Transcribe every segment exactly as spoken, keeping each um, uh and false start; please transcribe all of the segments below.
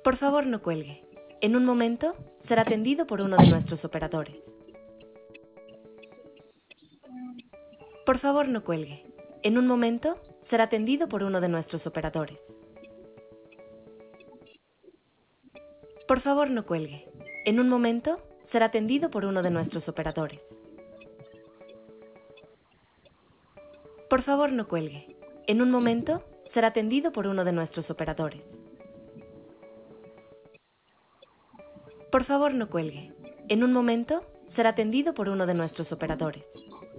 Por favor, no cuelgue. En un momento será atendido por uno de nuestros operadores. Por favor, no cuelgue. En un momento será atendido por uno de nuestros operadores. Por favor, no cuelgue. En un momento será atendido por uno de nuestros operadores. Por favor, no cuelgue. En un momento será atendido por uno de nuestros operadores. Por favor, no cuelgue. En un momento será atendido por uno de nuestros operadores.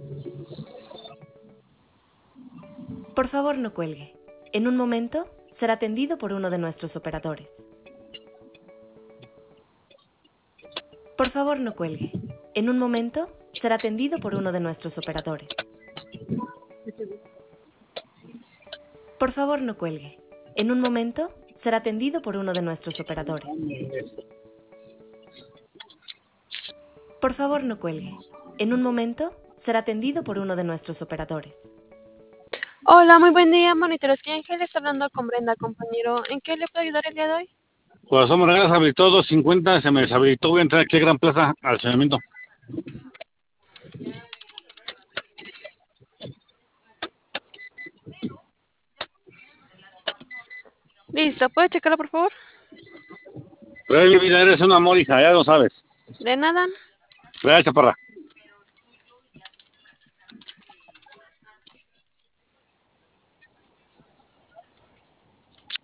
Por favor, no cuelgue. En un momento será atendido por uno de nuestros operadores. Por favor, no cuelgue. En un momento será atendido por uno de nuestros operadores. Por favor, no cuelgue. En un momento será atendido por uno de nuestros operadores. Por favor, no cuelgue. En un momento será atendido por uno de nuestros operadores. Hola, muy buen día, monitores. ¿Qué Ángel está hablando con Brenda, compañero? ¿En qué le puedo ayudar el día de hoy? Corazón Moregas habilitó doscientos cincuenta, se me deshabilitó. Voy a entrar aquí a Gran Plaza al estacionamiento. Listo, ¿puede checarlo, por favor? Pero mi vida, eres un amor, hija, ya lo sabes. De nada. Gracias, chaparra.